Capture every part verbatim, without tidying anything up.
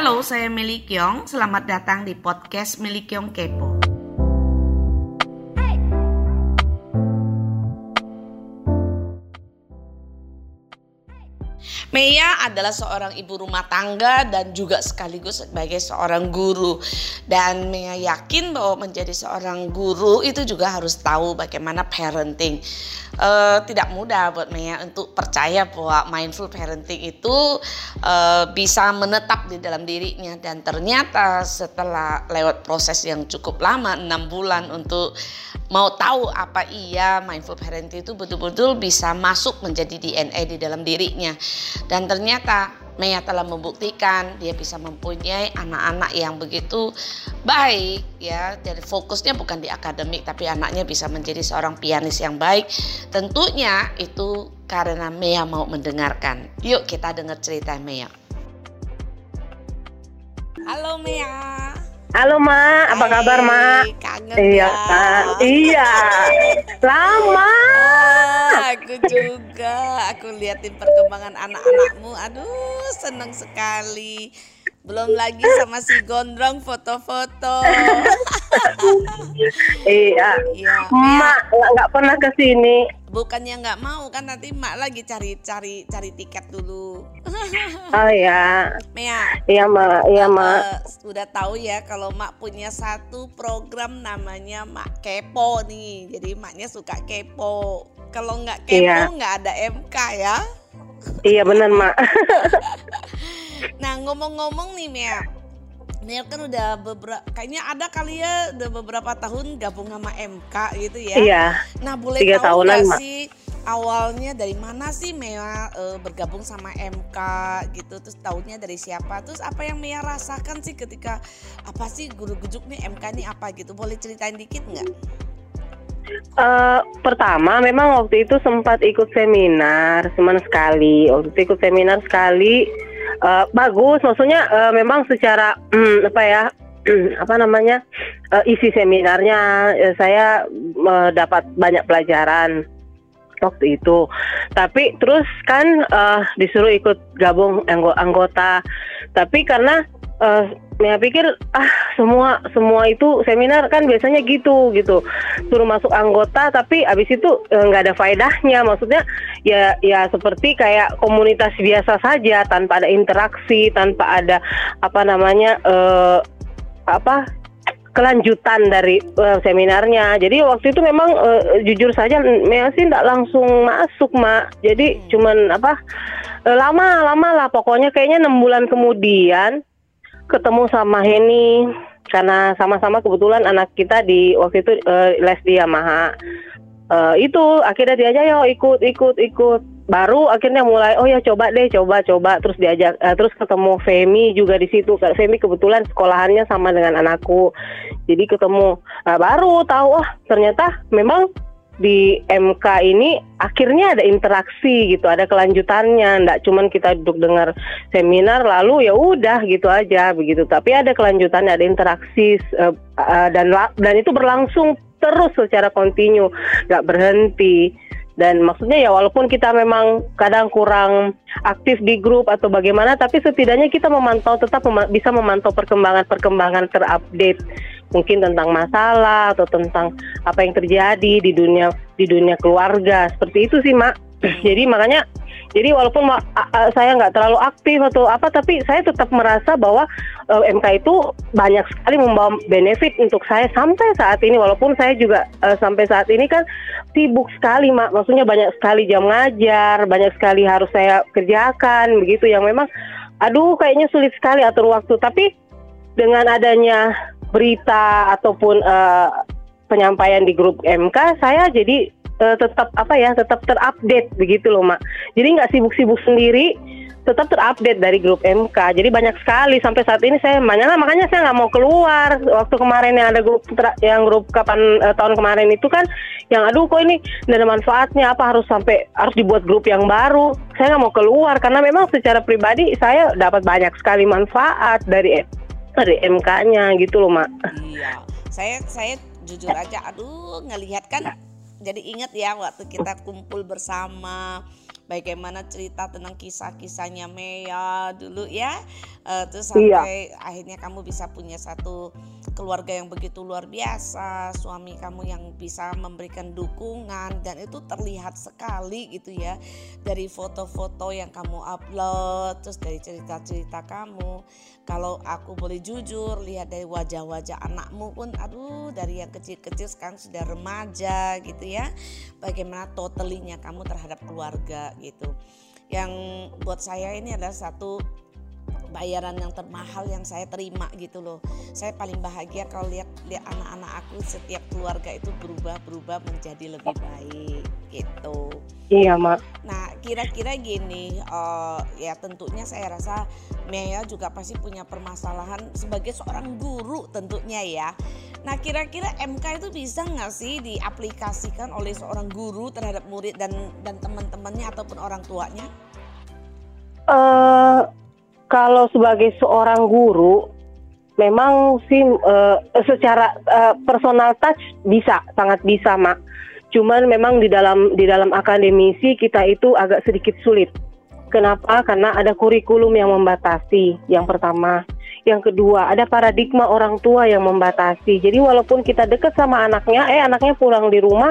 Halo, saya Meli Kyong. Selamat datang di podcast Meli Kyong Kepo. Mea adalah seorang ibu rumah tangga dan juga sekaligus sebagai seorang guru. Dan Mea yakin bahwa menjadi seorang guru itu juga harus tahu bagaimana parenting. Uh, tidak mudah buat Mea untuk percaya bahwa mindful parenting itu uh, bisa menetap di dalam dirinya. Dan ternyata setelah lewat proses yang cukup lama, enam bulan untuk mau tahu apa iya mindful parenting itu betul-betul bisa masuk menjadi D N A di dalam dirinya. Dan ternyata Mea telah membuktikan dia bisa mempunyai anak-anak yang begitu baik ya. Jadi fokusnya bukan di akademik, tapi anaknya bisa menjadi seorang pianis yang baik. Tentunya itu karena Mea mau mendengarkan. Yuk kita dengar cerita Mea. Halo Mea. Halo Ma, apa Hai, kabar Ma? Kangen iya, ya. Kak. Iya, lama. Ah, aku juga, aku liatin perkembangan anak-anakmu. Aduh, senang sekali. Belum lagi sama si gondrong foto-foto. Iya, Iya, Ma nggak pernah kesini. bukannya nggak mau kan, nanti Mak lagi cari-cari cari tiket dulu. Oh ya, Mea, iya Ma, iya Ma. eh, udah tahu ya kalau Mak punya satu program namanya Mak Kepo nih. Jadi Maknya suka kepo. Kalau nggak kepo Iya. nggak ada M K ya. Iya benar Ma. Nah ngomong-ngomong nih Mea, Mea kan udah beberapa, kayaknya ada kali ya udah beberapa tahun gabung sama M K gitu ya. Iya, Nah boleh tiga tahu tahunan, nggak Ma. sih awalnya dari mana sih Mea eh, bergabung sama M K gitu, terus tahunya dari siapa, terus apa yang Mea rasakan sih ketika apa sih guru gujuk nih M K nih apa gitu, boleh ceritain dikit nggak? Eh, pertama memang waktu itu sempat ikut seminar, cuman sekali. Waktu itu ikut seminar sekali. Eh, bagus, maksudnya eh, memang secara hmm, apa ya, apa namanya, eh, isi seminarnya eh, saya eh, dapat banyak pelajaran waktu itu. Tapi terus kan eh, disuruh ikut gabung anggo- anggota. Tapi karena eh, Mea pikir ah semua semua itu seminar kan biasanya gitu gitu, suruh masuk anggota tapi abis itu nggak eh, ada faedahnya. Maksudnya ya ya seperti kayak komunitas biasa saja tanpa ada interaksi, tanpa ada apa namanya eh, apa kelanjutan dari uh, seminarnya. Jadi waktu itu memang uh, jujur saja Mea sih nggak langsung masuk Mak. Jadi cuman apa uh, lama-lama lah pokoknya, kayaknya enam bulan kemudian ketemu sama Heni karena sama-sama kebetulan anak kita di waktu itu uh, les di Yamaha. Uh, itu akhirnya diajak yo ikut ikut ikut. Baru akhirnya mulai oh ya coba deh coba coba terus diajak uh, terus ketemu Femi juga di situ. Femi kebetulan sekolahannya sama dengan anakku. Jadi ketemu uh, baru tahu oh ternyata memang di M K ini akhirnya ada interaksi gitu, ada kelanjutannya, nggak cuman kita duduk dengar seminar lalu ya udah gitu aja begitu, tapi ada kelanjutannya, ada interaksi uh, uh, dan dan itu berlangsung terus secara kontinu, nggak berhenti. Dan maksudnya ya walaupun kita memang kadang kurang aktif di grup atau bagaimana, tapi setidaknya kita memantau, tetap mem- bisa memantau perkembangan-perkembangan terupdate mungkin tentang masalah atau tentang apa yang terjadi di dunia di dunia keluarga, seperti itu sih Mak. Jadi makanya jadi walaupun ma- a- a- saya nggak terlalu aktif atau apa, tapi saya tetap merasa bahwa uh, M K itu banyak sekali membawa benefit untuk saya sampai saat ini. Walaupun saya juga uh, sampai saat ini kan sibuk sekali Mak, maksudnya banyak sekali jam ngajar, banyak sekali harus saya kerjakan begitu, yang memang aduh kayaknya sulit sekali atur waktu. Tapi dengan adanya berita ataupun uh, penyampaian di grup M K, saya jadi uh, tetap apa ya tetap terupdate begitu loh Mak. Jadi nggak sibuk-sibuk sendiri, tetap terupdate dari grup M K. Jadi banyak sekali sampai saat ini saya makanya makanya saya nggak mau keluar. Waktu kemarin yang ada grup yang grup kapan uh, tahun kemarin itu kan yang aduh kok ini nggak ada manfaatnya, apa harus sampai harus dibuat grup yang baru. Saya nggak mau keluar karena memang secara pribadi saya dapat banyak sekali manfaat dari dari M K-nya gitu loh Mak. Iya, saya saya jujur aja, aduh ngelihat kan, jadi ingat ya waktu kita kumpul bersama bagaimana cerita tentang kisah-kisahnya Mea dulu ya, uh, terus Iya. sampai akhirnya kamu bisa punya satu keluarga yang begitu luar biasa, suami kamu yang bisa memberikan dukungan, dan itu terlihat sekali gitu ya dari foto-foto yang kamu upload, terus dari cerita-cerita kamu. Kalau aku boleh jujur, lihat dari wajah-wajah anakmu pun, aduh, dari yang kecil-kecil sekarang sudah remaja gitu ya. Bagaimana totalinya kamu terhadap keluarga gitu. Yang buat saya ini adalah satu bayaran yang termahal yang saya terima gitu loh. Saya paling bahagia kalau lihat lihat anak-anak aku, setiap keluarga itu berubah-berubah menjadi lebih baik gitu. Iya, Mak. Nah, kira-kira gini, uh, ya tentunya saya rasa Mea juga pasti punya permasalahan sebagai seorang guru tentunya ya. Nah, kira-kira M K itu bisa nggak sih diaplikasikan oleh seorang guru terhadap murid dan dan teman-temannya ataupun orang tuanya? Eh kalau sebagai seorang guru, memang sih uh, secara uh, personal touch bisa, sangat bisa, Mak. Cuman memang di dalam di dalam akademisi kita itu agak sedikit sulit. Kenapa? Karena ada kurikulum yang membatasi, yang pertama. Yang kedua, ada paradigma orang tua yang membatasi. Jadi walaupun kita dekat sama anaknya, eh anaknya pulang di rumah,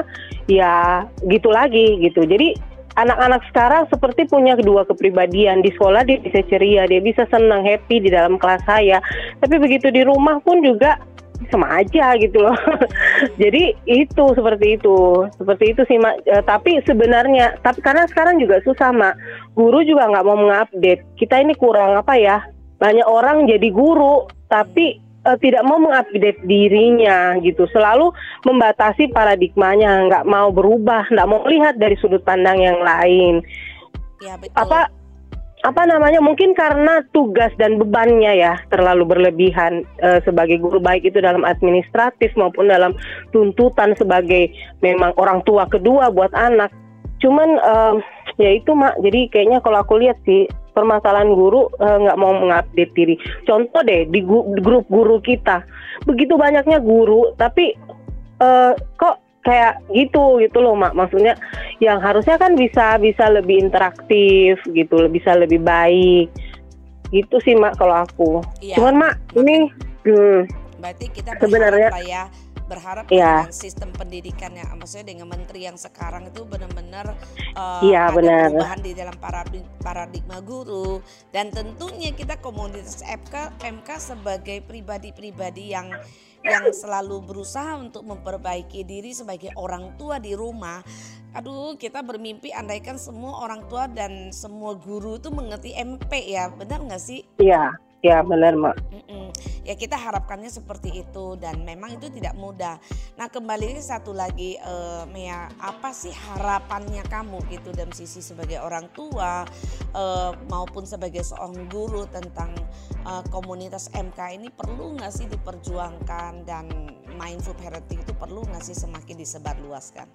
ya gitu lagi gitu. Jadi anak-anak sekarang seperti punya kedua kepribadian. Di sekolah dia bisa ceria, dia bisa senang, happy di dalam kelas saya. Tapi begitu di rumah pun juga sama aja gitu loh. Jadi itu seperti itu, seperti itu sih, Mak. E, tapi sebenarnya, tapi karena sekarang juga susah, Mak. Guru juga nggak mau mengupdate. Kita ini kurang apa ya? Banyak orang jadi guru, tapi e, tidak mau mengupdate dirinya gitu. Selalu membatasi paradigmanya, nggak mau berubah, nggak mau melihat dari sudut pandang yang lain. Ya, betul. Apa? Apa namanya, mungkin karena tugas dan bebannya ya terlalu berlebihan e, sebagai guru, baik itu dalam administratif maupun dalam tuntutan sebagai memang orang tua kedua buat anak. Cuman e, ya itu, Mak, jadi kayaknya kalau aku lihat sih permasalahan guru nggak e, mau mengupdate diri. Contoh deh di, gu, di grup guru kita, begitu banyaknya guru tapi e, kok kayak gitu gitu loh, Mak. Maksudnya yang harusnya kan bisa bisa lebih interaktif gitu, bisa lebih baik gitu sih, Mak, kalau aku. Iya. Cuman, Mak, ini hmm, berarti kita sebenarnya berharap lah ya, berharap ya, dengan sistem pendidikan yang maksudnya dengan menteri yang sekarang itu benar-benar uh, ya, ada benar. perubahan di dalam paradigma guru, dan tentunya kita komunitas M K M K sebagai pribadi-pribadi yang yang selalu berusaha untuk memperbaiki diri sebagai orang tua di rumah. Aduh, kita bermimpi andaikan semua orang tua dan semua guru itu mengerti M P ya, benar nggak sih? Iya, ya benar, Mak. Mm-mm. Ya kita harapkannya seperti itu, dan memang itu tidak mudah. Nah, kembali ke satu lagi, uh, Mea, apa sih harapannya kamu gitu dalam sisi sebagai orang tua uh, maupun sebagai seorang guru tentang uh, komunitas M K ini perlu nggak sih diperjuangkan, dan mindful parenting itu perlu nggak sih semakin disebarluaskan?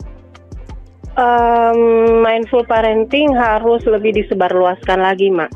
Um, mindful parenting harus lebih disebarluaskan lagi, Mak.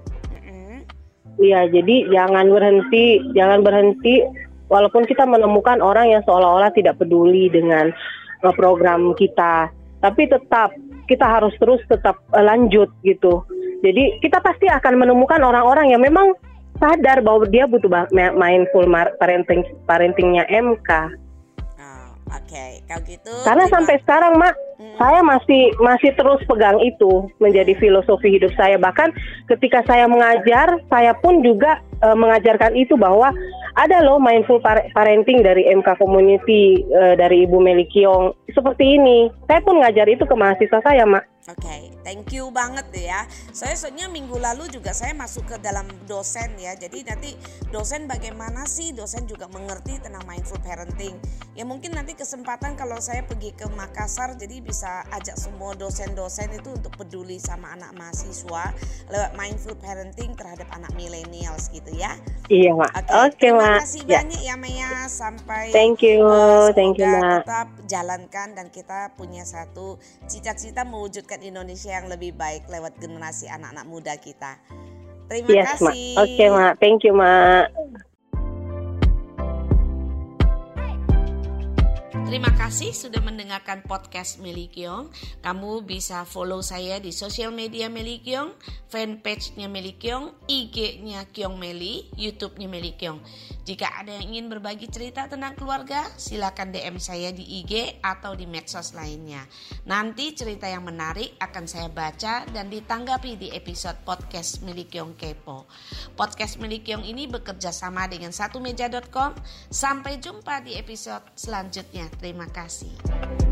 Iya, jadi jangan berhenti, jangan berhenti walaupun kita menemukan orang yang seolah-olah tidak peduli dengan uh, program kita, tapi tetap kita harus terus tetap uh, lanjut gitu. Jadi kita pasti akan menemukan orang-orang yang memang sadar bahwa dia butuh mindful parenting parentingnya M K. Oke, okay. Kalau gitu. Karena terima... sampai sekarang, Mak, hmm. saya masih masih terus pegang itu menjadi filosofi hidup saya. Bahkan ketika saya mengajar, saya pun juga e, mengajarkan itu bahwa ada loh mindful parenting dari M K Community, e, dari Ibu Meli Kiong seperti ini. Saya pun ngajar itu ke mahasiswa saya, Mak. Oke, okay, thank you banget ya. Saya soalnya minggu lalu juga saya masuk ke dalam dosen ya. Jadi nanti dosen bagaimana sih dosen juga mengerti tentang mindful parenting. Ya mungkin nanti kesempatan kalau saya pergi ke Makassar, jadi bisa ajak semua dosen-dosen itu untuk peduli sama anak mahasiswa lewat mindful parenting terhadap anak millennials gitu ya. Iya, Mak. Oke, okay, okay, Mak. Terima kasih ya. banyak ya, Mea. Sampai Thank you, uh, thank you, Mak. tetap jalankan dan kita punya satu cita-cita mewujudkan Indonesia yang lebih baik lewat generasi anak-anak muda kita. Terima yes, kasih. Oke, okay, Mak. Thank you, Mak. Terima kasih sudah mendengarkan podcast Meli Kiong. Kamu bisa follow saya di sosial media Meli Kiong, fanpage-nya Meli Kiong, I G-nya Kiong Meli, YouTube-nya Meli Kiong. Jika ada yang ingin berbagi cerita tentang keluarga, silakan D M saya di I G atau di medsos lainnya. Nanti cerita yang menarik akan saya baca dan ditanggapi di episode podcast Meli Kiong Kepo. Podcast Meli Kiong ini bekerja sama dengan satu meja dot com. Sampai jumpa di episode selanjutnya. Terima kasih.